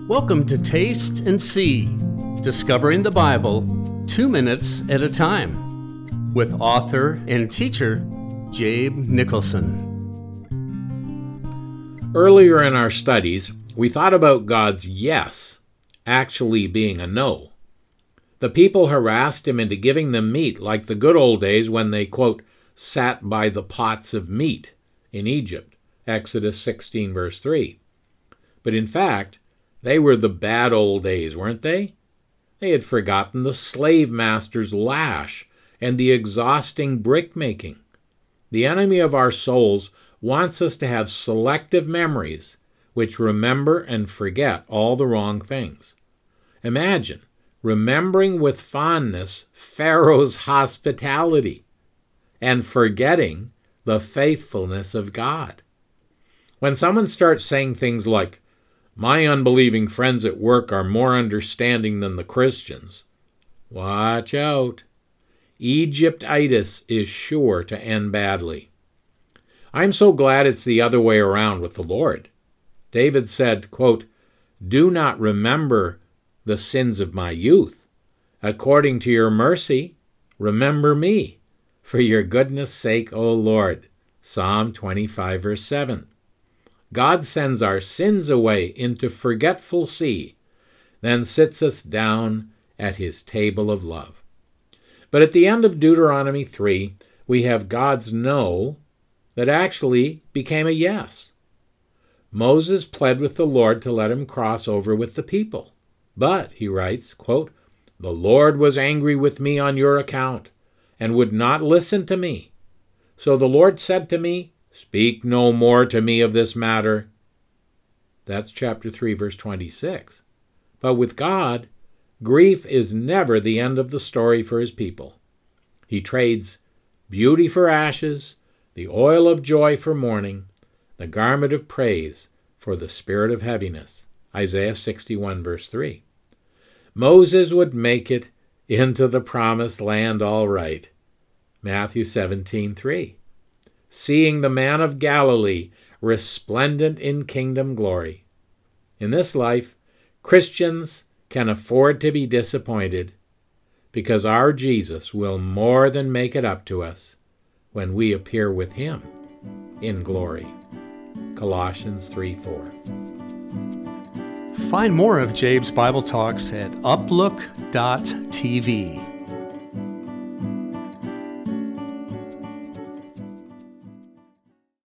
Welcome to Taste and See, Discovering the Bible 2 minutes at a time, with author and teacher Jabe Nicholson. Earlier in our studies, we thought about God's yes actually being a no. The people harassed him into giving them meat like the good old days when they, quote, sat by the pots of meat in Egypt, Exodus 16, verse 3. But in fact, they were the bad old days, weren't they? They had forgotten the slave master's lash and the exhausting brick-making. The enemy of our souls wants us to have selective memories which remember and forget all the wrong things. Imagine remembering with fondness Pharaoh's hospitality and forgetting the faithfulness of God. When someone starts saying things like, "My unbelieving friends at work are more understanding than the Christians," watch out. Egyptitis is sure to end badly. I'm so glad it's the other way around with the Lord. David said, quote, "Do not remember the sins of my youth. According to your mercy, remember me, for your goodness' sake, O Lord." Psalm 25, verse 7. God sends our sins away into forgetful sea, then sits us down at his table of love. But at the end of Deuteronomy 3, we have God's no that actually became a yes. Moses pled with the Lord to let him cross over with the people. But, he writes, quote, "The Lord was angry with me on your account, and would not listen to me. So the Lord said to me, Speak no more to me of this matter." That's chapter 3, verse 26. But with God, grief is never the end of the story for his people. He trades beauty for ashes, the oil of joy for mourning, the garment of praise for the spirit of heaviness. Isaiah 61, verse 3. Moses would make it into the promised land all right. Matthew 17, 3. Seeing the man of Galilee resplendent in kingdom glory. In this life, Christians can afford to be disappointed because our Jesus will more than make it up to us when we appear with him in glory. Colossians 3:4. Find more of Jabe's Bible Talks at uplook.tv.